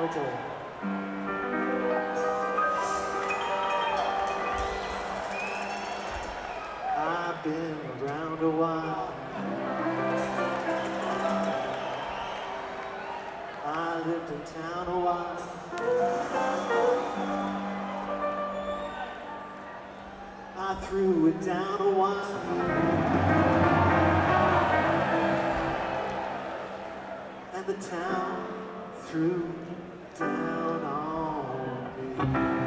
Alto. I've been around a while. I lived in town a while. I threw it down a while. And the town threw down on me.